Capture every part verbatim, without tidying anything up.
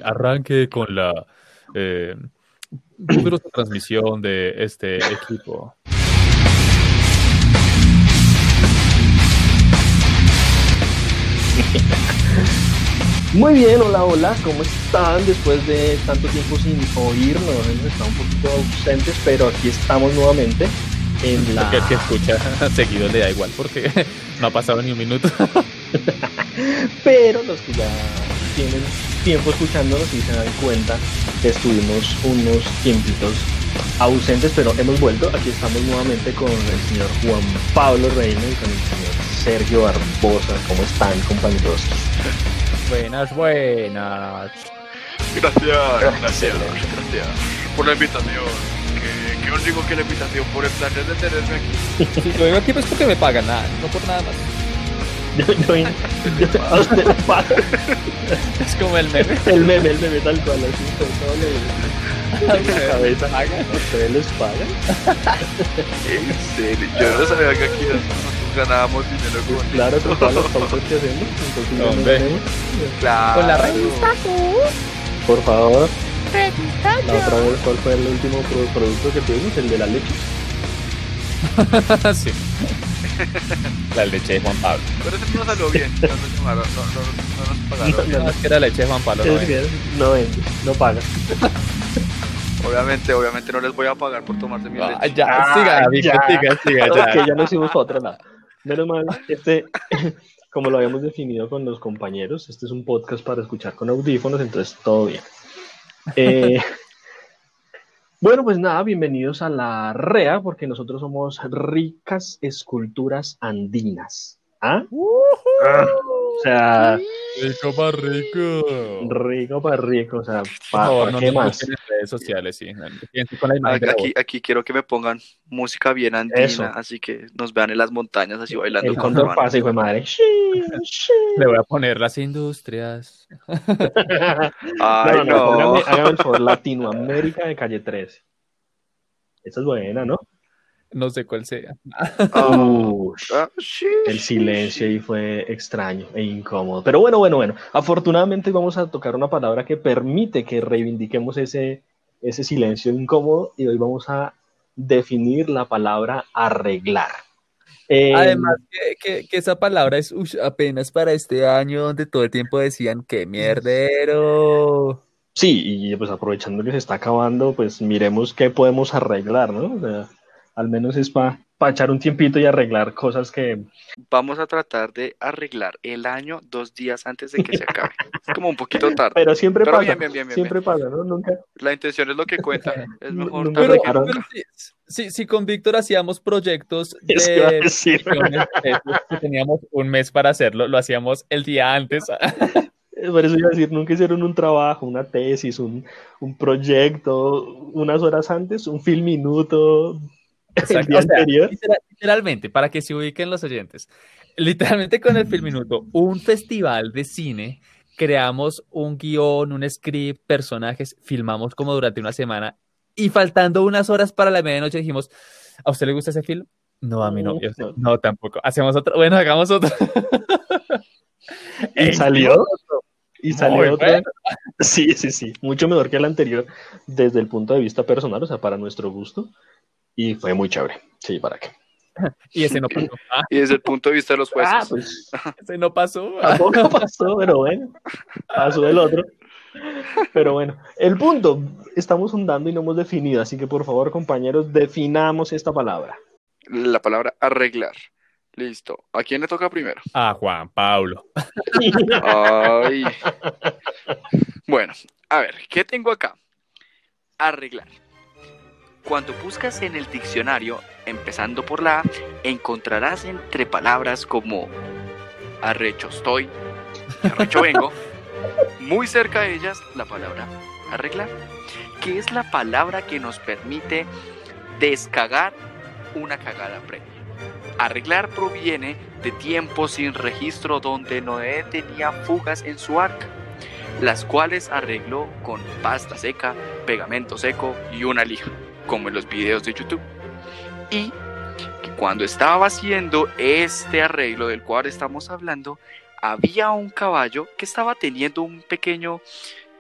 arranque con la eh, poderosa transmisión de este equipo. Muy bien, hola, hola, ¿cómo están? Después de tanto tiempo sin oírnos, hemos estado un poquito ausentes, pero aquí estamos nuevamente en la... Porque el que escucha seguido le da igual, porque no ha pasado ni un minuto. Pero los que ya tienen tiempo escuchándonos y se dan cuenta que estuvimos unos tiempitos ausentes, pero hemos vuelto. Aquí estamos nuevamente con el señor Juan Pablo Reina y con el señor Sergio Barbosa. ¿Cómo están, compañeros? Buenas, buenas. Gracias, gracias, gracias por la invitación. Que, que os digo que la invitación por el placer de tenerme aquí. Si yo vengo aquí pues porque me pagan, nada, no por nada más. Yo, yo, yo, ¿a usted le paga? Es como el meme. El meme, el meme tal cual, así, todo le... ¿A la cabeza. pagan? ¿Ustedes les pagan? En serio, yo no sabía que aquí nosotros ganábamos dinero con Claro, con todas las pautas que hacemos. Entonces, ya Hombre. nos vemos. Claro. Con la revista Por favor, Revista la otra vez, ¿cuál fue el último pro- producto que tuvimos? El de la leche. Sí. La leche de Juan Pablo. Pero eso no salió bien. No nos llamaron, no, no, no nos pagaron bien. No, es que era leche de Juan Pablo. No, Es que no vende, no paga. Obviamente, obviamente no les voy a pagar por tomarse mi Ah, leche. ya, Ah, siga, amigo, ya. siga, siga, ya. Ok, ya nos hicimos para otro lado. Menos mal, este, como lo habíamos definido con los compañeros, este es un podcast para escuchar con audífonos, entonces todo bien. Eh, bueno, pues nada, bienvenidos a la R E A, porque nosotros somos ricas esculturas andinas. ¿Ah? Ah, o sea, Rico para rico. rico para rico, o sea, Por ¿para favor, no qué nos más? busquen en redes sociales, sí. Fíjense con la imagen de la Aquí, voz. aquí quiero que me pongan música bien andina, Eso. así que nos vean en las montañas así bailando El con cóndor Nirvana. pasa, hijo de madre. Sí, sí. Le voy a poner las industrias. Ay, no, no, no. póngame, hágame el favor, Latinoamérica de Calle trece. Esa es buena, ¿no? No sé cuál sea. Ah, Uh, ah, sí, el sí, silencio sí. ahí fue extraño e incómodo. Pero bueno, bueno, bueno. Afortunadamente vamos a tocar una palabra que permite que reivindiquemos ese, ese silencio incómodo y hoy vamos a definir la palabra arreglar. Eh, Además, que, que, que esa palabra es ush, apenas para este año donde todo el tiempo decían que mierdero. Sí, y pues aprovechando que se está acabando, pues miremos qué podemos arreglar, ¿no? O sea, al menos es para echar un tiempito y arreglar cosas que... Vamos a tratar de arreglar el año dos días antes de que se acabe. Es como un poquito tarde. Pero siempre Pero pasa, bien, bien, bien, bien, siempre pasa, ¿no? Nunca... La intención es lo que cuenta. Es mejor Nunca tarde Pero, que regaron. pero nunca. si, si, si con Víctor hacíamos proyectos Es que iba a de decir. millones de pesos que teníamos un mes para hacerlo, lo hacíamos el día antes. Por eso iba a decir, nunca hicieron un trabajo, una tesis, un, un proyecto, unas horas antes, un film minuto el Exacto. día O sea, anterior. literal- literalmente, para que se ubiquen los oyentes, literalmente con el Filminuto, un festival de cine, creamos un guión, un script, personajes, filmamos como durante una semana y faltando unas horas para la medianoche dijimos, ¿a usted le gusta ese film? No, a mí no. Y yo, No. no, tampoco. Hacemos otro. Bueno, hagamos otro. Y E salió, hicimos otro. y Muy salió otra. bueno. Sí, sí, sí, mucho mejor que el anterior desde el punto de vista personal, o sea, para nuestro gusto. Y fue muy chévere. Sí, ¿para qué? Y ese no pasó. Ah, Y desde el punto de vista de los jueces. Ah, pues ese no pasó. tampoco pasó, pero bueno, pasó el otro. Pero bueno, el punto, estamos hundando y no hemos definido, así que por favor, compañeros, definamos esta palabra. La palabra arreglar. Listo. ¿A quién le toca primero? A Juan Pablo. Ay. Bueno, a ver, ¿qué tengo acá? Arreglar. Cuando buscas en el diccionario, empezando por la A, encontrarás entre palabras como arrecho estoy, y arrecho vengo, muy cerca de ellas la palabra arreglar, que es la palabra que nos permite descagar una cagada previa. Arreglar proviene de tiempos sin registro donde Noé tenía fugas en su arca, las cuales arregló con pasta seca, pegamento seco y una lija, como en los videos de YouTube. Y que cuando estaba haciendo este arreglo del cual estamos hablando, había un caballo que estaba teniendo un pequeño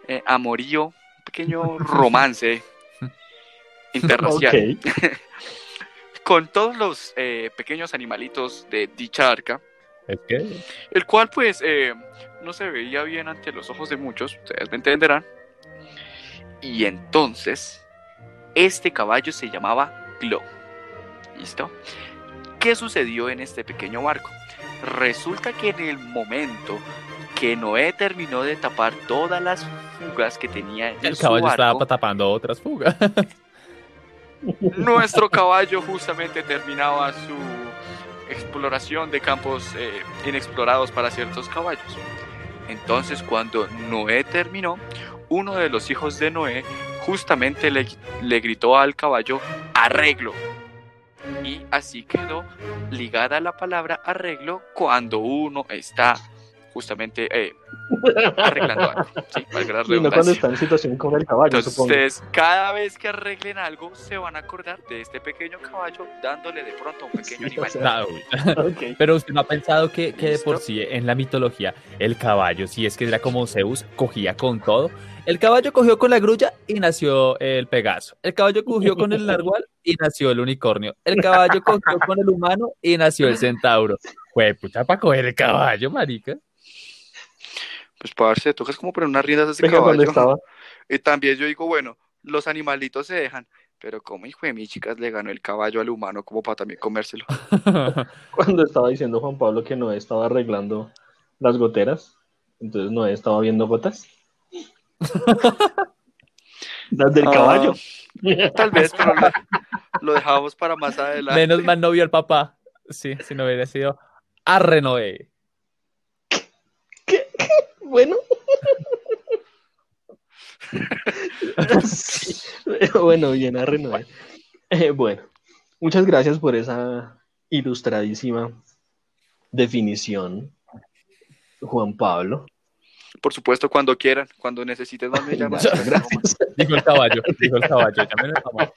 eh, amorío, un pequeño romance interracial Ok. con todos los eh, pequeños animalitos de dicha arca, Es que el cual pues eh, no se veía bien ante los ojos de muchos, ustedes me entenderán. Y entonces, este caballo se llamaba Glo. ¿Listo? ¿Qué sucedió en este pequeño barco? Resulta que en el momento que Noé terminó de tapar todas las fugas que tenía en el su caballo estaba barco, tapando otras fugas. nuestro caballo justamente terminaba su exploración de campos eh, inexplorados para ciertos caballos. Entonces, cuando Noé terminó, uno de los hijos de Noé justamente le, le gritó al caballo arreglo. Y así quedó ligada la palabra arreglo cuando uno está justamente eh, arreglando algo, ¿sí? Valga la Y no cuando redundancia. está en situación con el caballo, supongo. Entonces, cada vez que arreglen algo, se van a acordar de este pequeño caballo dándole de pronto a un pequeño Sí, o animal. sea, Nah, uy. ok. Pero usted no ha pensado que, que de por ¿Listo? sí en la mitología el caballo, si es que era como Zeus, cogía con todo. El caballo cogió con la grulla y nació el Pegaso. El caballo cogió con el narwhal y nació el unicornio. El caballo cogió con el humano y nació el centauro. Pues pucha, para coger el caballo, marica. Pues, parce, tocas como poner unas riendas a ese Venga, cuando caballo. estaba, Y también yo digo, bueno, los animalitos se dejan, pero como hijo de mis chicas le ganó el caballo al humano como para también comérselo. cuando estaba diciendo Juan Pablo que Noé estaba arreglando las goteras, entonces Noé estaba viendo gotas. Las del Ah, caballo. Tal vez, pero lo, lo dejamos para más adelante. Menos mal no vio al papá. Sí, si no hubiera sido arre Noé. Bueno. Sí. Pero bueno, bien, arre Noé. Eh, bueno, muchas gracias por esa ilustradísima definición, Juan Pablo. Por supuesto, cuando quieran, cuando necesiten más me llaman. Gracias, gracias. Dijo el caballo, dijo el caballo. Llámenlo, mamá.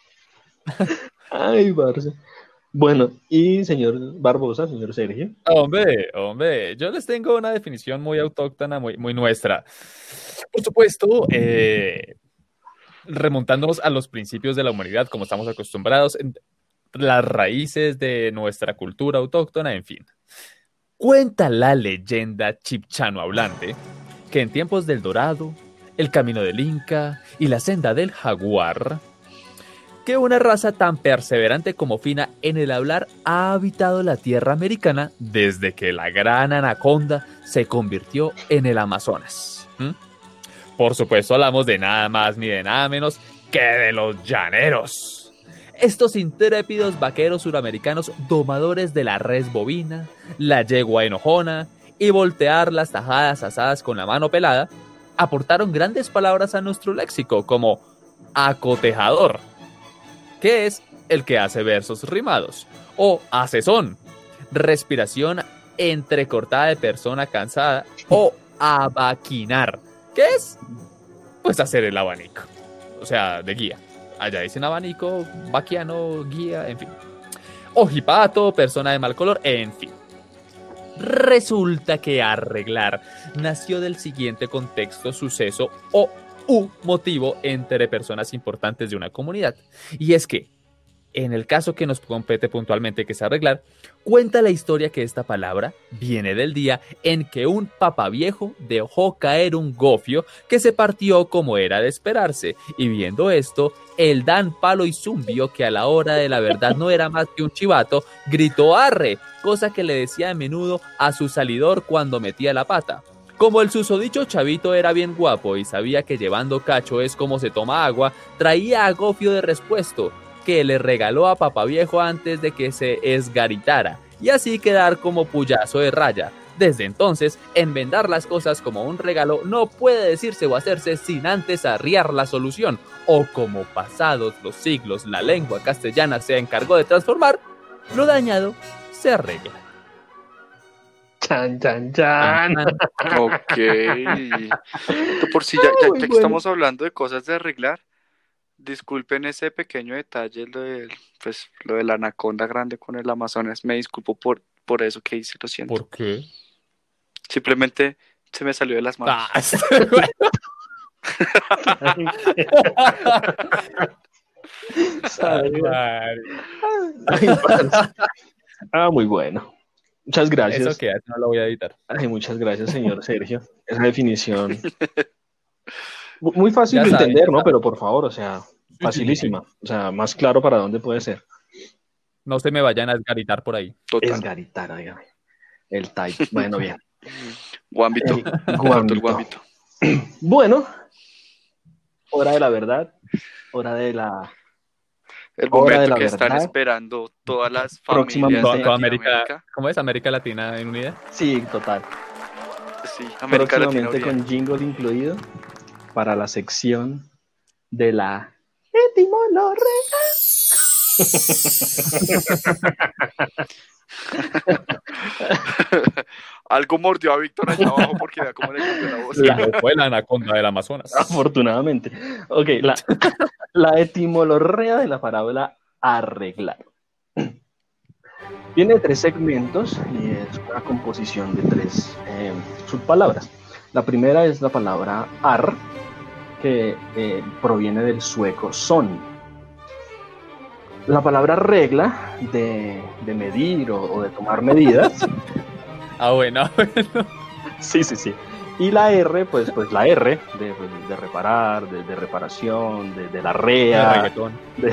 Ay, Barça. Bueno, y señor Barbosa, señor Sergio. Hombre, hombre, yo les tengo una definición muy autóctona, muy, muy nuestra. Por supuesto, eh, remontándonos a los principios de la humanidad, como estamos acostumbrados, en las raíces de nuestra cultura autóctona, en fin. Cuenta la leyenda chipchano hablante que en tiempos del Dorado, el camino del Inca y la senda del jaguar, que una raza tan perseverante como fina en el hablar ha habitado la tierra americana desde que la gran anaconda se convirtió en el Amazonas. ¿Mm? Por supuesto, hablamos de nada más ni de nada menos que de los llaneros. Estos intrépidos vaqueros suramericanos, domadores de la res bovina, la yegua enojona y voltear las tajadas asadas con la mano pelada, aportaron grandes palabras a nuestro léxico como acotejador, que es el que hace versos rimados, o asesón, respiración entrecortada de persona cansada, o abaquinar, que es pues hacer el abanico, o sea, de guía. Allá dicen abanico, vaquiano, guía, en fin. Ojipato, persona de mal color, en fin. Resulta que arreglar nació del siguiente contexto, suceso o u motivo entre personas importantes de una comunidad. Y es que, en el caso que nos compete puntualmente, que es arreglar, cuenta la historia que esta palabra viene del día en que un papaviejo dejó caer un gofio que se partió como era de esperarse, y viendo esto, el dan palo y zumbio, que a la hora de la verdad no era más que un chivato, gritó arre, cosa que le decía a menudo a su salidor cuando metía la pata. Como el susodicho chavito era bien guapo y sabía que llevando cacho es como se toma agua, traía a gofio de respuesto, que le regaló a papaviejo antes de que se esgaritara, y así quedar como puyazo de raya. Desde entonces, enmendar las cosas como un regalo no puede decirse o hacerse sin antes arriar la solución, o como pasados los siglos la lengua castellana se encargó de transformar, lo dañado se arregla. Chan, chan, chan. Ok. Por si ya, ya, ya Muy que bueno. estamos hablando de cosas de arreglar, disculpen ese pequeño detalle, lo del, pues, lo de la anaconda grande con el Amazonas. Me disculpo por, por eso que hice, lo siento. ¿Por qué? Simplemente se me salió de las manos. Ah, este güey. Ay, parce. Ah, muy bueno. Muchas gracias. Eso queda, no lo voy a editar. Ay, muchas gracias, señor Sergio. Esa definición. Muy fácil Ya de saben, entender, ya ¿no? saben. Pero por favor, o sea, facilísima. O sea, más claro para dónde puede ser. No se me vayan a esgaritar por ahí. Total. Esgaritar, dígame. El type. Bueno, bien. Guambito. El Faltó el guambito. guambito. Bueno, hora de la verdad. Hora de la. El Hora de momento la que están verdad. esperando todas las Próximamente. familias Toda, de toda América, Latinoamérica. ¿cómo es? América Latina en unidad. Sí, total. Sí, América Latina. Próximamente unida. con jingle incluido para la sección de la etimología. Algo mordió a Víctor allá abajo porque vea cómo le cambió la voz. La- Fue la anaconda del Amazonas. Afortunadamente. Ok, la, la etimología de la palabra arreglar. Tiene tres segmentos y es una composición de tres eh, subpalabras. La primera es la palabra ar, que eh, proviene del sueco son. La palabra regla, de, de medir o, o de tomar medidas. Ah, bueno, bueno. Sí, sí, sí. Y la R, pues, pues la R, de, pues, de reparar, de, de reparación, de, de la El rea, reggaetón. de,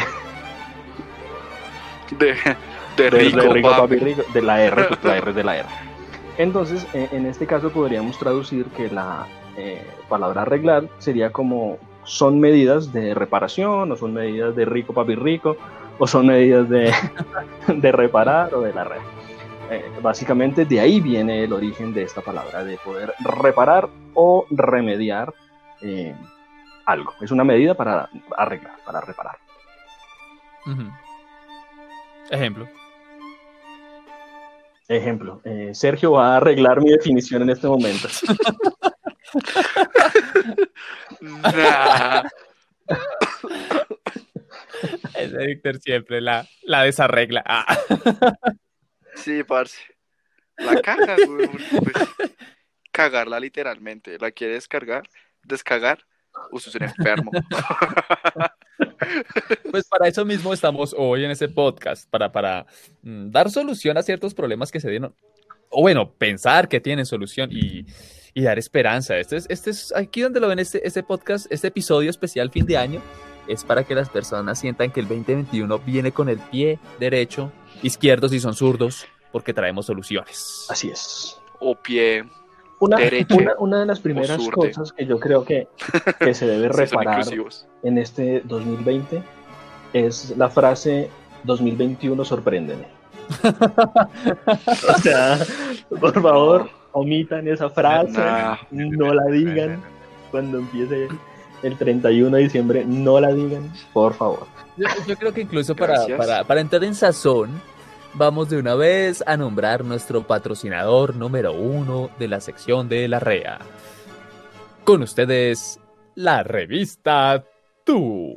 De, de de- rico, de rico, papi. papi, rico, de la R, pues la R de la R. Entonces, eh, en este caso podríamos traducir que la eh, palabra arreglar sería como son medidas de reparación, o son medidas de rico, papi, rico, o son medidas de, de reparar o de la red. Eh, básicamente de ahí viene el origen de esta palabra, de poder reparar o remediar eh, algo. Es una medida para arreglar, para reparar. Ujú. Ejemplo. Ejemplo, eh, Sergio va a arreglar mi definición en este momento. Nah. Ese Víctor siempre la, la desarregla. Ah. Sí, parce. La caga, güey. Pues, cagarla literalmente. ¿La quiere descargar? ¿Descagar? Usted es un enfermo. Pues para eso mismo estamos hoy en ese podcast, para, para mm, dar solución a ciertos problemas que se dieron. O bueno, pensar que tienen solución y, y dar esperanza. Este es, este es aquí donde lo ven este, este podcast, este episodio especial fin de año, es para que las personas sientan que el veinte veintiuno viene con el pie derecho, izquierdo si son zurdos, porque traemos soluciones. Así es. O pie. Una, Derecho una, una de las primeras zurde. cosas que yo creo que, que se debe Sí, son reparar inclusivos. en este dos mil veinte es la frase dos mil veintiuno sorpréndeme. O sea, por favor, omitan esa frase, Nah. no la digan cuando empiece el treinta y uno de diciembre, no la digan, por favor. Yo, yo creo que incluso para, Gracias. para, para entrar en sazón, vamos de una vez a nombrar nuestro patrocinador número uno de la sección de la R E A. Con ustedes, la revista Tú.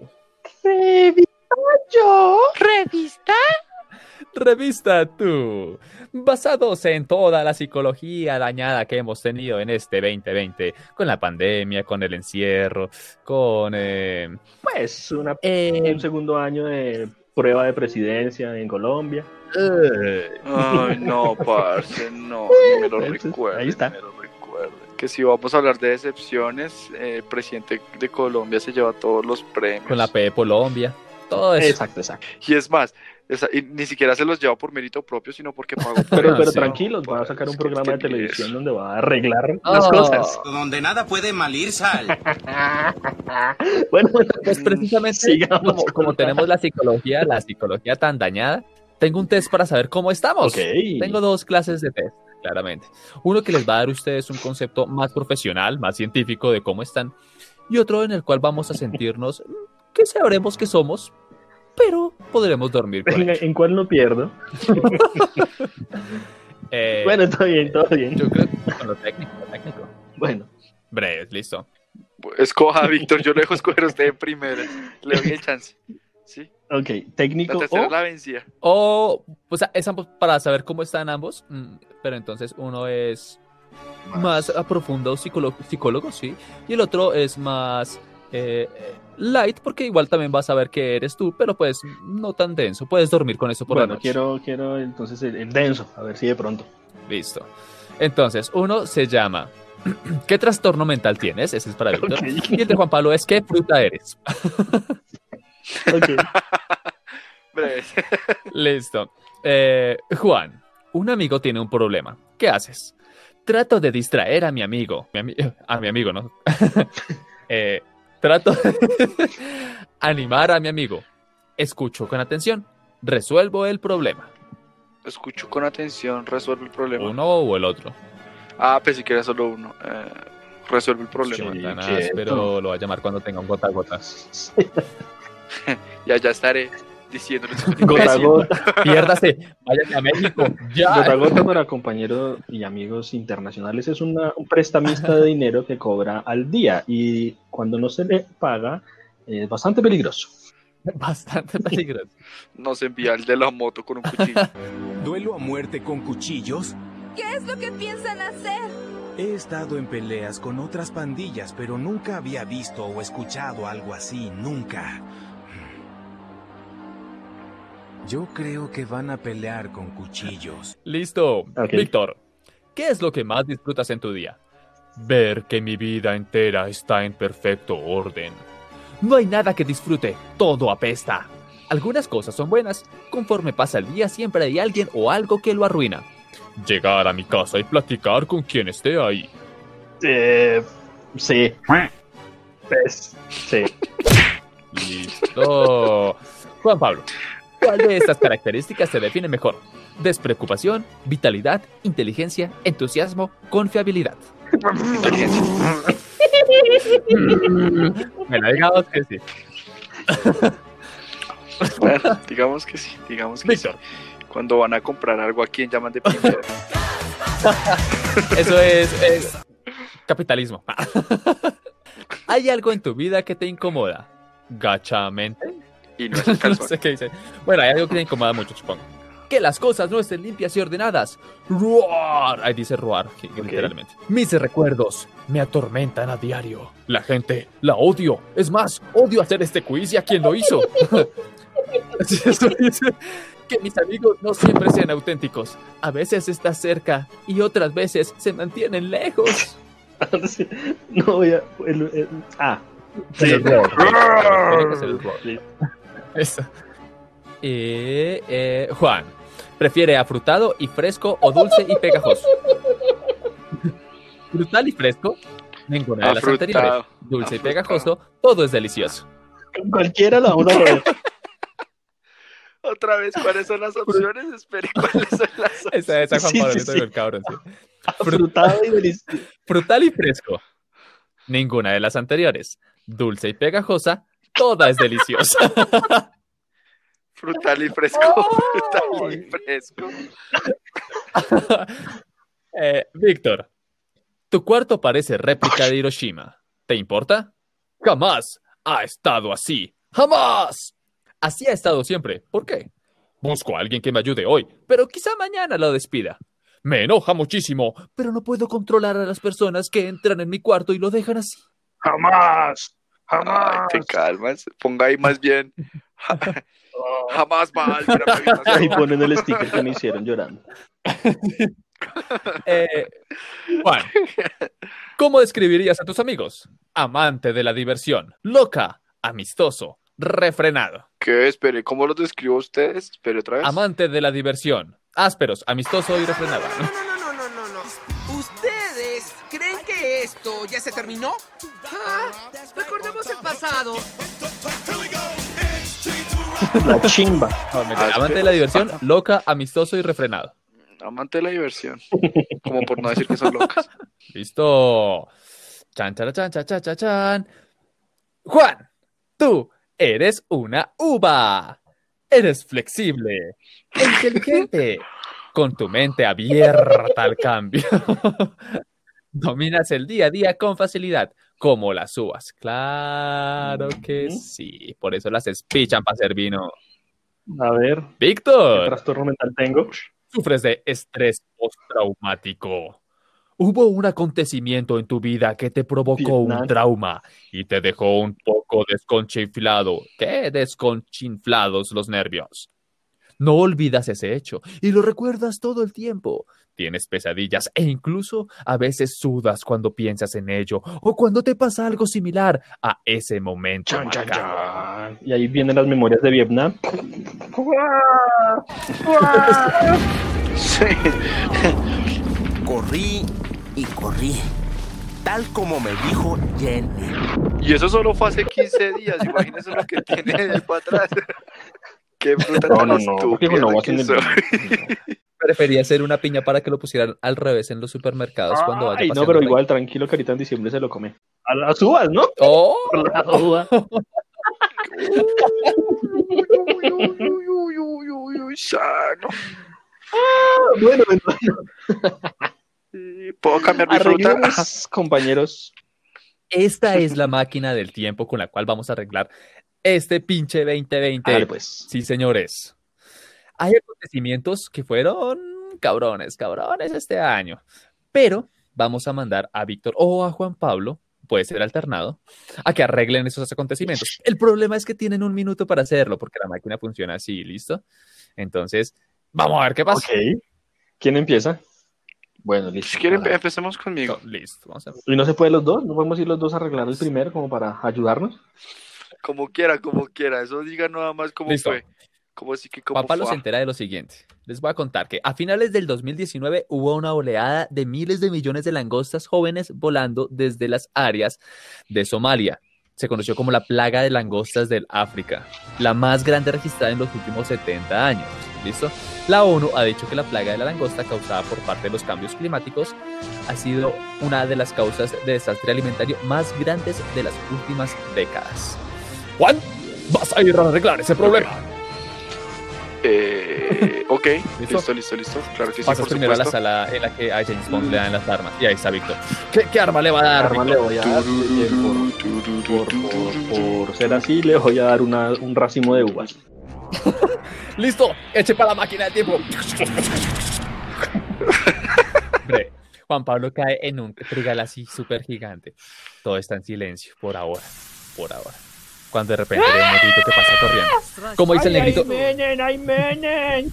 Yo. ¿Revista? Revista Tú. Basados en toda la psicología dañada que hemos tenido en este veinte veinte, con la pandemia, con el encierro, con... eh, Pues una, eh, un segundo año de prueba de presidencia en Colombia. eh, Ay, no, parce, no, ni me lo Entonces, recuerden. ahí está. ni me lo recuerden. Que si vamos a hablar de decepciones, eh, el presidente de Colombia se lleva todos los premios. con la P de Colombia, todo eso. Exacto, exacto. Y es más, esa- y ni siquiera se los lleva por mérito propio, sino porque pagó por Pero, Ah, pero sí. tranquilos, va a sacar un Es que- programa de es que ni televisión eso. donde va a arreglar las Oh. cosas. Donde nada puede mal ir, sal. Bueno, Pues precisamente, sigamos como, con como la- tenemos la psicología, la psicología tan dañada, tengo un test para saber cómo estamos. Ok. Tengo dos clases de test, claramente. Uno que les va a dar a ustedes un concepto más profesional, más científico de cómo están, y otro en el cual vamos a sentirnos mm, que sabremos que somos, pero podremos dormir con ¿En, ello. en cuál no pierdo? Eh, Bueno, todo bien, todo bien. yo creo que con lo técnico, lo técnico. Bueno, Breve, listo. Escoja, Víctor, yo lo dejo escoger a usted primero. Le doy el chance. ¿Sí? ok, La técnico tercera o es la vencida. O, pues, es ambos para saber cómo están ambos, mm, pero entonces uno es más a profundo psicólogo, psicólogo, sí. Y el otro es más eh, light, porque igual también vas a ver que eres tú, pero pues no tan denso. Puedes dormir con eso por Bueno, la noche. quiero, quiero entonces el, el denso, a ver si de pronto. Listo. Entonces, uno se llama ¿qué trastorno mental tienes? Ese es para Víctor. Ok. Y el de Juan Pablo es ¿qué fruta eres? Ok. Breves. Listo. Eh, Juan, un amigo tiene un problema. ¿Qué haces? Trato de distraer a mi amigo. Mi ami- a mi amigo, ¿no? Eh, trato de animar a mi amigo. Escucho con atención. Resuelvo el problema. Escucho con atención, resuelve el problema. Uno o el otro. Ah, pues si quieres solo uno. Eh, resuelve el problema. Sí. Satanás, quieto. pero lo va a llamar cuando tenga un gota a gota. Ya, ya estaré diciéndole. Gota a gota. Piérdase, váyase a México. Ya. Gota a gota para compañeros y amigos internacionales es una, un prestamista de dinero que cobra al día y cuando no se le paga es bastante peligroso. Bastante peligroso. Nos envía el de la moto con un cuchillo. ¿Duelo a muerte con cuchillos? ¿Qué es lo que piensan hacer? He estado en peleas con otras pandillas, pero nunca había visto o escuchado algo así, nunca. Yo creo que van a pelear con cuchillos. Listo. Ok. Víctor, ¿qué es lo que más disfrutas en tu día? Ver que mi vida entera está en perfecto orden. No hay nada que disfrute, todo apesta. Algunas cosas son buenas, conforme pasa el día siempre hay alguien o algo que lo arruina. Llegar a mi casa y platicar con quien esté ahí. Eh, sí. Pues, sí. Listo. Juan Pablo, ¿cuál de estas características te define mejor? Despreocupación, vitalidad, inteligencia, entusiasmo, confiabilidad. Inteligencia. Bueno, digamos que sí. Bueno, digamos que sí, digamos que sí. Víctor, Cuando van a comprar algo, ¿a quién llaman de primero? eso es, es capitalismo. ¿Hay algo en tu vida que te incomoda? ¿Gachamente? Y no es el No calzón. sé qué dice. Bueno, hay algo que te incomoda mucho, supongo. Que las cosas no estén limpias y ordenadas. ¡Roar! Ahí dice roar, que- que Ok. literalmente. Mis recuerdos me atormentan a diario. La gente la odio. Es más, odio hacer este quiz y a quien lo hizo. Eso dice que mis amigos no siempre sean auténticos. A veces estás cerca y otras veces se mantienen lejos. No voy a. el- el- ah. Sí. El roar. Tiene que ser el roar. Sí. Eso. Eh, eh, Juan, ¿prefiere afrutado y fresco o dulce y pegajoso? ¿Frutal y fresco? Ninguna de las Afrutado. anteriores. Dulce y Afrutado. pegajoso, todo es delicioso. Con cualquiera la vamos a ver. Otra vez, ¿cuáles son las opciones? Espere, ¿cuáles son las opciones? Esa es a Juan Sí, Pablo, sí, le sí. digo el cabrón. Sí. Frutado y delicioso. Frutal y fresco. Ninguna de las anteriores. Dulce y pegajosa, toda es deliciosa. Frutal y fresco. Frutal y fresco. Eh, Víctor, tu cuarto parece réplica de Hiroshima. ¿Te importa? Jamás ha estado así. ¡Jamás! Así ha estado siempre. ¿Por qué? Busco a alguien que me ayude hoy, pero quizá mañana lo despida. Me enoja muchísimo, pero no puedo controlar a las personas que entran en mi cuarto y lo dejan así. Jamás. Ay, Jamás. te calmas. Ponga ahí más bien. Jamás va a alguien a mi habitación. Ahí ponen el sticker que me hicieron llorando. Eh, Juan, ¿cómo describirías a tus amigos? Amante de la diversión, loca, amistoso, refrenado. ¿Qué? Espere, ¿cómo los describo a ustedes? Espere otra vez. Amante de la diversión, ásperos, amistoso y refrenado. No, no, no, no, no. ¿Ustedes creen que esto ya se terminó? Ah, recordemos el pasado. La chimba. No, mentira, amante de la diversión, loca, amistoso y refrenado. Amante de la diversión. Como por no decir que son locas. Listo. Chan, chan, chan, chan, chan, chan, chan. Juan, tú eres una uva. Eres flexible, e inteligente, con tu mente abierta al cambio. Dominas el día a día con facilidad, como las uvas. Claro que Ujú. sí. Por eso las espichan para hacer vino. A ver, ¿qué Víctor, trastorno mental tengo? sufres de estrés postraumático. Hubo un acontecimiento en tu vida que te provocó Vietnam. un trauma y te dejó un poco desconchinflado. ¿Qué? Desconchinflados los nervios. No olvidas ese hecho y lo recuerdas todo el tiempo. Tienes pesadillas e incluso a veces sudas cuando piensas en ello o cuando te pasa algo similar a ese momento. Chan, chan, macabro. chan. Y ahí vienen las memorias de Vietnam. Sí. Corrí y corrí, tal como me dijo Jenny. Y eso solo fue hace quince días. Imagínense lo que tiene de ahí para atrás. Qué fruta No, tan no, no, porque estúpida no va a que tener- soy. Prefería hacer una piña para que lo pusieran al revés en los supermercados cuando vaya Ay, no, paseando pero por ahí. igual, tranquilo, que ahorita en diciembre se lo come. A las uvas, ¿no? ¡Oh! Por la duda. Uy, uy, uy, uy, uy, uy, uy, sano. Bueno, entonces, Sí, ¿puedo cambiar mi fruta? arreglemos, compañeros. Esta es la máquina del tiempo con la cual vamos a arreglar este pinche veinte veinte. Dale, pues. Sí, señores. Hay acontecimientos que fueron cabrones, cabrones este año. Pero vamos a mandar a Víctor o a Juan Pablo, puede ser alternado, a que arreglen esos acontecimientos. El problema es que tienen un minuto para hacerlo, porque la máquina funciona así, ¿listo? Entonces, vamos a ver qué pasa. Ok. ¿Quién empieza? Bueno, listo. Si quieren, Hola. empecemos conmigo. No, listo, vamos a ver. ¿Y no se puede los dos? ¿No podemos ir los dos a arreglar el primero como para ayudarnos? Como quiera, como quiera. Eso diga nada más cómo Listo. fue. Como así que cómo Juan Pablo fue. se entera de lo siguiente. Les voy a contar que a finales del dos mil diecinueve hubo una oleada de miles de millones de langostas jóvenes volando desde las áreas de Somalia. Se conoció como la plaga de langostas del África, la más grande registrada en los últimos setenta años. ¿Listo? La ONU ha dicho que la plaga de la langosta causada por parte de los cambios climáticos ha sido una de las causas de desastre alimentario más grandes de las últimas décadas. Juan, vas a ir a arreglar ese problema. Eh, ok, ¿Listo? listo, listo, listo. Claro que sí, Pasas por primero a la supuesto. sala en la que a James Bond le dan las armas. Y ahí está Víctor. ¿Qué, qué arma le va a dar, Arma le Víctor? voy a dar, eh, por, por, por, por ser así, le voy a dar una, un racimo de uvas. ¡Listo! ¡Eche para la máquina de tiempo! Hombre, Juan Pablo cae en un trigal así súper gigante. Todo está en silencio, por ahora. Por ahora. Cuando de repente ve un negrito que pasa corriendo. ¿Cómo dice el negrito? menen, ay, menen!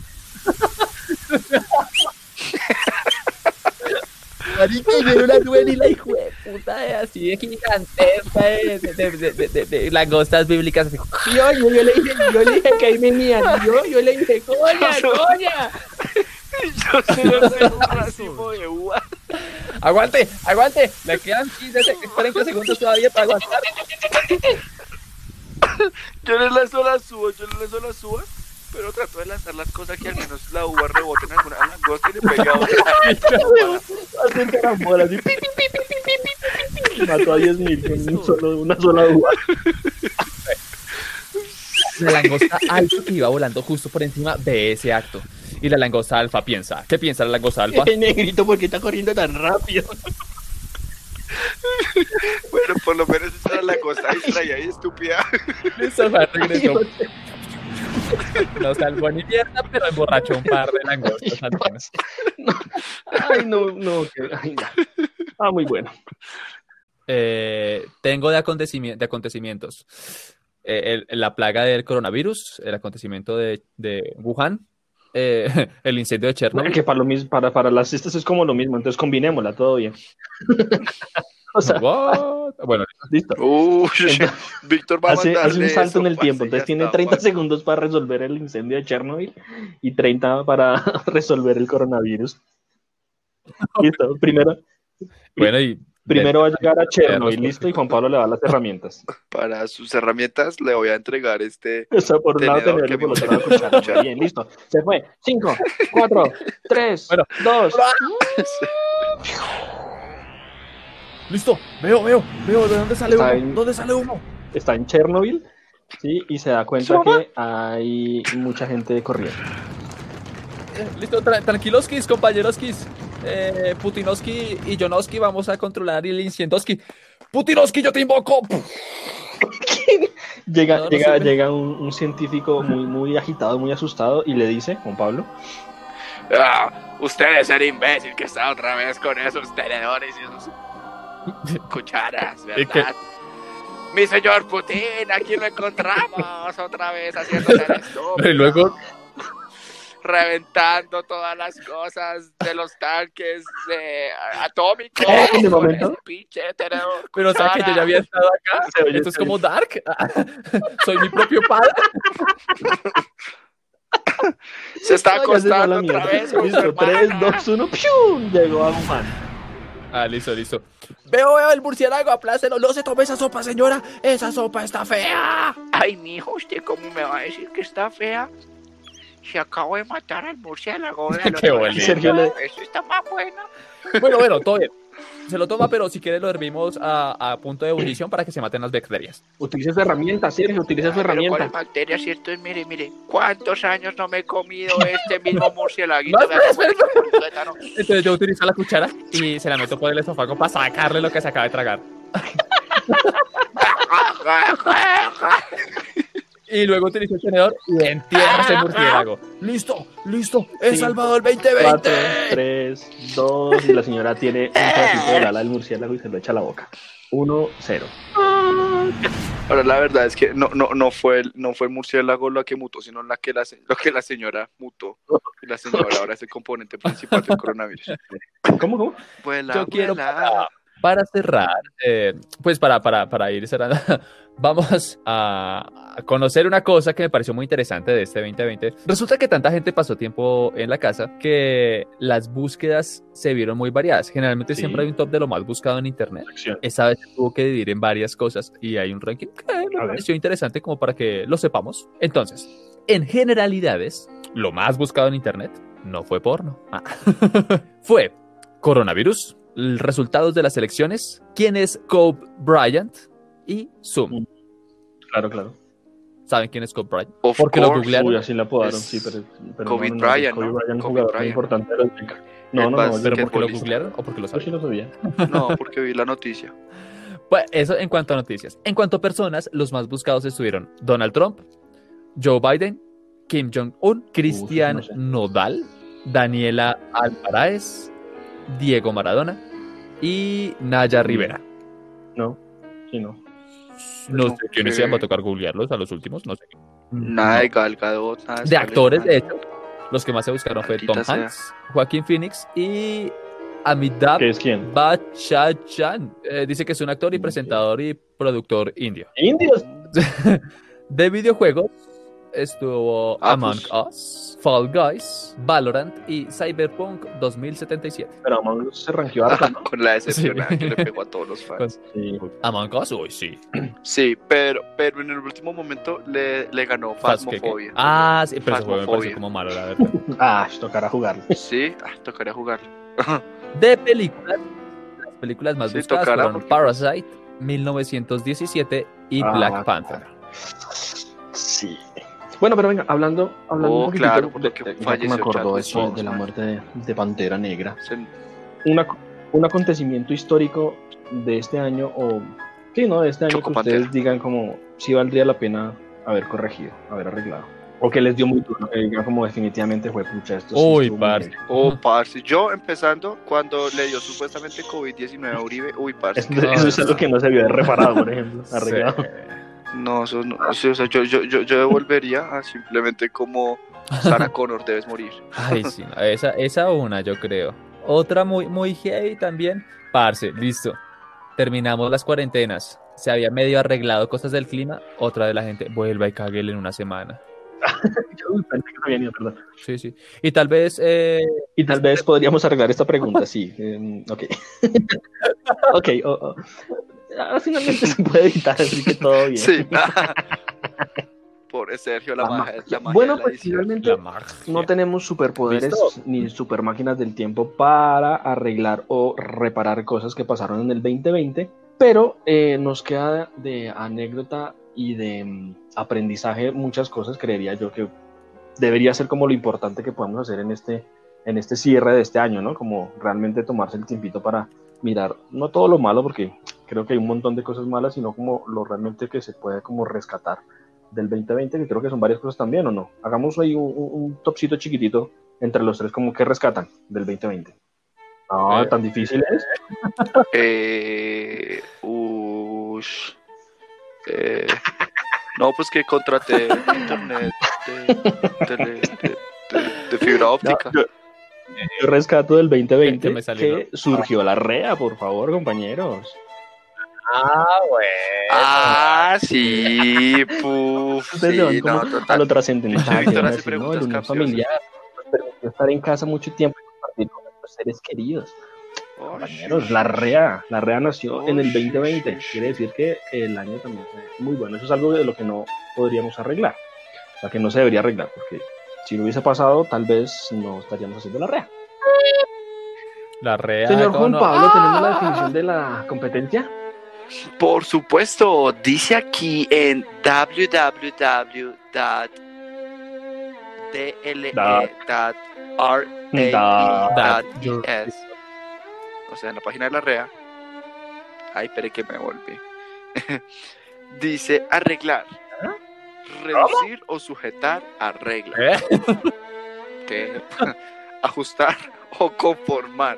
Marica, y era una nube y la hijo de puta eh, así de gigantesca de, de, de, de, de, de, de langostas bíblicas. Así. Yo, yo, yo le dije, yo le dije que ahí venían. Yo, yo le dije, coña, coña. Yo solo sé un racimo de uvas. ¡Aguante! ¡Aguante! Le quedan quince, treinta segundos todavía para aguantar. Yo les lanzo las uvas, yo les lanzo las uvas, pero trato de lanzar las cosas que al menos la uva rebote en alguna langosta y le pegue a otra. Hace un carambola así. pi, pi, pi, pi, pi, pi, pi. Mató a diez mil con un solo, una sola uva. La langosta alfa que iba volando justo por encima de ese acto. Y la langosta alfa piensa. ¿Qué piensa la langosta alfa? El negrito, ¿por qué está corriendo tan rápido? Bueno, por lo menos esa era la cosa distraída y estúpida. Listo, va, regresó. No salvó ni mierda, pero emborrachó un par de langostas al menos. Ay, no, no. que- Ay, no. Ah, muy bueno. Eh, tengo de, acontecimi- de acontecimientos. Eh, el- la plaga del coronavirus, el acontecimiento de, de Wuhan, eh, el incendio de No, Chernobyl. que para, lo mismo, para, para las cestas es como lo mismo, entonces combinémosla, todo bien. O sea, What? Bueno, listo. Uy, Víctor va a Hace, hace mandarle un salto eso, en el parce, tiempo, ya entonces tiene está, treinta parce. segundos para resolver el incendio de Chernobyl y treinta para resolver el coronavirus. Listo, primero, bueno y primero va a llegar a Chernobyl, Verlos, listo, y Juan Pablo le da las herramientas. Para sus herramientas le voy a entregar este. O sea, por un lado Tenedor tenerlo y por el que otro me lado cuchara. Bien, listo. Se fue. Cinco, cuatro, tres, Bueno. dos. listo, veo, veo, veo, ¿de dónde sale Está humo? en- ¿Dónde sale humo? Está en Chernobyl, sí, y se da cuenta que hay mucha gente corriendo. Eh, listo, tra- tranquiloskis, compañeroskis. Eh, Putinoski y Jonoski vamos a controlar el incendoski. Putinoski, yo te invoco. Llega, No, no llega, sirve. llega un, un científico muy, muy agitado, muy asustado y le dice, Juan Pablo, Ah, usted es el imbécil que está otra vez con esos tenedores y esos cucharas, ¿verdad? Mi señor Putin, aquí lo encontramos otra vez haciéndose el estúpido. Y luego... reventando todas las cosas de los tanques de atómicos. ¿En el momento? Pinche tenedor, Pero o sea que yo ya había estado acá. Esto es como Dark. Soy mi propio padre. Se está Ay, ya se fue acostando la otra mierda. vez con su Listo, tres, hermana. dos, uno, ¡pium! Llegó a Juan. Ah, listo, listo. Veo, veo el murciélago, aplácelo. No se tome esa sopa, señora. Esa sopa está fea. Ay, mijo, ¿usted cómo me va a decir que está fea? Se acabo de matar al murciélago. véalo, Qué no, bonito. Sergio le- Eso está más bueno. Bueno, bueno, todo bien. Se lo toma, pero si quiere lo hervimos a, a punto de ebullición para que se maten las bacterias. Utiliza su herramienta, Sergio, utiliza su Pero con herramienta. las bacterias, ¿cierto? Mire, mire, ¿cuántos años no me he comido este mismo murciélago? No, espera, espera, Entonces yo utilizo la cuchara y se la meto por el esófago para sacarle lo que se acaba de tragar. Y luego utilizo el tenedor y entierro ese murciélago. Listo, listo. He Sí. salvado el veinte Cuatro, veinte. tres, dos, y la señora tiene un pedacito del ala del murciélago y se lo echa a la boca. Uno, cero. Ahora la verdad es que no, no, no fue el, no fue el murciélago lo que mutó, sino la que la, se- lo que la señora mutó. Y la señora ahora es el componente principal del coronavirus. ¿Cómo, cómo? Vuela, Yo quiero vuela. para, para cerrar, eh, pues para, para, para ir cerrando, vamos a, a conocer una cosa que me pareció muy interesante de este veinte veinte. Resulta que tanta gente pasó tiempo en la casa que las búsquedas se vieron muy variadas. Generalmente Sí. siempre hay un top de lo más buscado en internet. Acción. Esta vez se tuvo que dividir en varias cosas y hay un ranking que me A ver. pareció interesante como para que lo sepamos. Entonces, en generalidades, lo más buscado en internet no fue porno. Ah. Fue coronavirus, l- resultados de las elecciones, quién es Kobe Bryant y Zoom. Claro, claro. ¿Saben quién es Kobe Bryant? Of Porque lo course. googlearon. Uy, así la apodaron, Es sí, pero... pero Kobe no, no, no, Bryant, Kobe ¿no? Bryant, un Kobe jugador muy Bryant. importante de los Lakers. No, El no, no, bas- ¿Pero ¿Qué porque lo futbolista? googlearon o porque lo yo sí saben? lo sabía. No, porque vi la noticia. Pues eso en cuanto a noticias. En cuanto a personas, los más buscados estuvieron Donald Trump, Joe Biden, Kim Jong-un, Cristian no sé. Nodal, Daniela Alvarez, Diego Maradona y Naya Rivera. No, sí, no. No No sé quiénes sé. sean, va a tocar googlearlos a los últimos, no sé. Nada de Gal Gadot, nada De Scarlett actores, de Johansson. hecho, los que más se buscaron fue Maldita Tom sea. Hanks, Joaquín Phoenix y Amitabh ¿Qué es quién? Bachchan. Eh, dice que es un actor y presentador y productor indio. Indios. De videojuegos estuvo Ah, Among pues. Us, Fall Guys, Valorant y Cyberpunk dos mil setenta y siete. Pero Among Us se ranqueó harto, ¿no? Con la decepción Sí. que le pegó a todos los fans. Sí. Among Us, uy, sí. Sí, pero, pero en el último momento le, le ganó Fast, ¿qué, qué? Phasmophobia. Ah, sí, pero ese juego me pareció Phasmophobia. como malo, la verdad. Ah, tocará jugarlo. Sí, ah, tocaría jugarlo. De películas, las películas más Sí, buscadas tocará fueron porque- Parasite, mil novecientos diecisiete y Ah, Black Panther. Sí. Bueno, pero venga, hablando, hablando Oh, un poquitito claro, de- porque de- ya que falleció me acordó Chadwick esto de Boseman. la muerte de, de Pantera Negra. Se- Una, un acontecimiento histórico de este año, o sí, ¿no? De este año Choco que ustedes Pantera. digan como si valdría la pena haber corregido, haber arreglado. O que les dio muy duro, que digan como definitivamente fue pucha esto. sí Uy, estuvo muy parce. heavy. Oh, parce. Yo empezando, cuando le dio supuestamente COVID diecinueve a Uribe, uy, parce. Eso, que- eso es algo que no se vio haber reparado, por ejemplo. Arreglado. Sí. No, eso no. Sí, o sea, yo, yo, yo, yo devolvería a simplemente como Sarah Connor, debes morir. Ay, sí, no, esa, esa una, yo creo. Otra muy, muy heavy también. Parce, listo. Terminamos las cuarentenas. Se había medio arreglado cosas del clima. Otra de la gente, vuelva y caguele en una semana. Uy, pensé que no había ni perdón. Sí, sí. Y tal vez, eh, Y tal vez podríamos arreglar esta pregunta, sí. eh, ok. ok. oh, oh. Ah, finalmente se puede editar, así que todo bien. Sí. Pobre Sergio, la, La magia, magia. la magia Bueno, de la pues edición. finalmente la magia. no tenemos superpoderes ¿Listo? ni super máquinas del tiempo para arreglar o reparar cosas que pasaron en el veinte veinte, pero eh, nos queda de anécdota y de mm, aprendizaje muchas cosas, creería yo que debería ser como lo importante que podemos hacer en este, en este cierre de este año, ¿no? Como realmente tomarse el tiempito para mirar, no todo lo malo, porque creo que hay un montón de cosas malas, sino como lo realmente que se puede como rescatar del veinte veinte, que creo que son varias cosas también, ¿o no? Hagamos ahí un, un, un topcito chiquitito entre los tres, como que rescatan del veinte veinte. No, Eh. tan difícil es. Eh, ush, eh, no, pues que contraté internet de, tele- de- de- de fibra óptica. No, yo, yo rescato del veinte veinte Que me salió, que surgió la R E A, por favor, compañeros. Ah, bueno. Ah, sí, puf, Ustedes se van sí, como no, a total. lo trascendental, Víctor van a hace decir, no, preguntas el unión capciosas. familiar nos permitió estar en casa mucho tiempo y compartir con nuestros seres queridos. Oh, Compañeros, sí. la R E A, la R E A nació Oh, en el sí, veinte veinte. sí, sí. Quiere decir que el año también fue muy bueno. Eso es algo de lo que no podríamos arreglar. O sea, que no se debería arreglar, porque si no hubiese pasado, tal vez no estaríamos haciendo la R E A. La rea. Señor ¿cómo Juan no? Pablo, ¡Ah! ¿tenemos la definición de la competencia? Por supuesto, dice aquí en w w w punto d l e punto r a Da- punto e s, o sea, en la página de la R E A. Ay, espere que me volví. Dice arreglar, reducir o sujetar a regla, ¿Eh? que ajustar o conformar.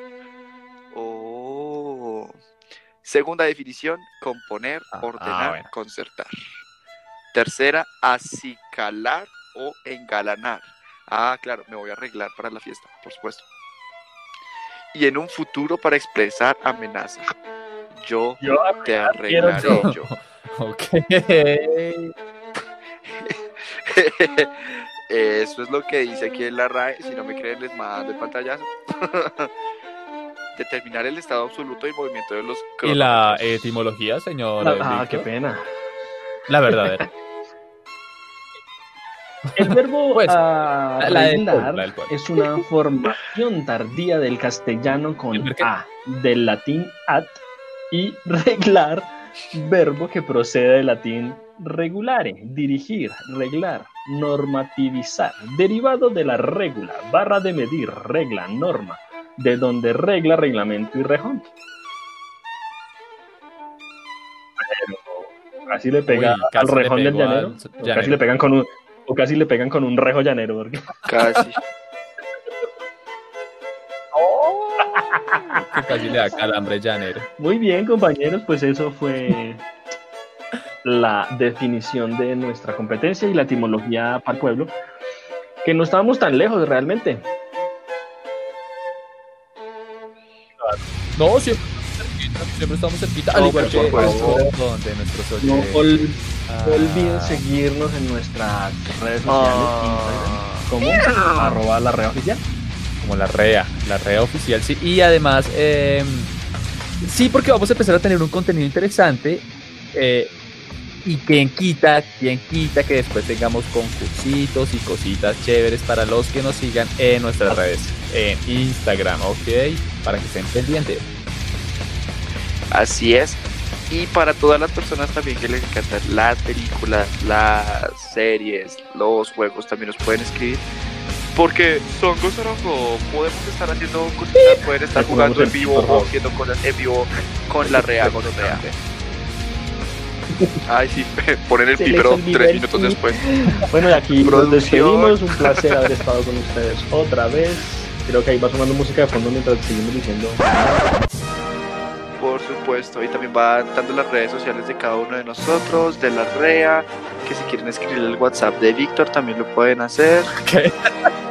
Oh. Segunda definición, componer, Ah, ordenar, bueno. concertar. Tercera, acicalar o engalanar. Ah, claro, me voy a arreglar para la fiesta, por supuesto. Y en un futuro para expresar amenaza. Yo, Yo te arreglaré quiero yo. Ok. Eso es lo que dice aquí en la R A E. Si no me creen, les mando el pantallazo. Determinar el estado absoluto y movimiento de los ¿Y la cronómetros. etimología, señor? Ah, Víctor? qué pena. La verdadera. El verbo Pues, ah, la del arreglar pueblo, la del pueblo. es una formación tardía del castellano con ¿El qué? a, del latín ad, y reglar, verbo que procede del latín regulare, dirigir, reglar, normativizar, derivado de la regula, barra de medir, regla, norma, de donde regla, reglamento y rejón. Pero casi le pega Uy, al casi le rejón del pegó al llanero, o llanero. casi le pegan con un o casi le pegan con un rejo llanero, porque Casi. Que casi le da calambre llanero. muy bien, compañeros, pues eso fue la definición de nuestra competencia y la etimología para el pueblo, que no estábamos tan lejos realmente. No, siempre estamos cerquita, siempre estamos cerquita. No, Al igual pero que por favor. el corazón de nuestros No, oyentes. ol- Ah. no olviden seguirnos en nuestras redes sociales, Ah. Instagram, como arroba la red oficial. Como la REA, la REA oficial, sí. Y además, eh, sí, porque vamos a empezar a tener un contenido interesante. eh, y quien quita, quien quita que después tengamos concursitos y cositas chéveres para los que nos sigan en nuestras redes, en Instagram, ¿ok? Para que estén pendientes. Así es. Y para todas las personas también que les encantan las películas, las series, los juegos, también nos pueden escribir. Porque son Gozarongo, podemos estar haciendo cositas, pueden estar Le jugando en pongamos el vivo por favor. o haciendo cosas en vivo con la Rea Gonorrea. Ay, sí, ponen el Se les pípero olvidó tres el minutos pi. después. Bueno, y aquí nos Producción. despedimos. Un placer haber estado con ustedes otra vez. Creo que ahí va sonando música de fondo mientras seguimos diciendo. Por supuesto, y también van dando las redes sociales de cada uno de nosotros, de la R E A, que si quieren escribir el WhatsApp de Víctor también lo pueden hacer. Ok.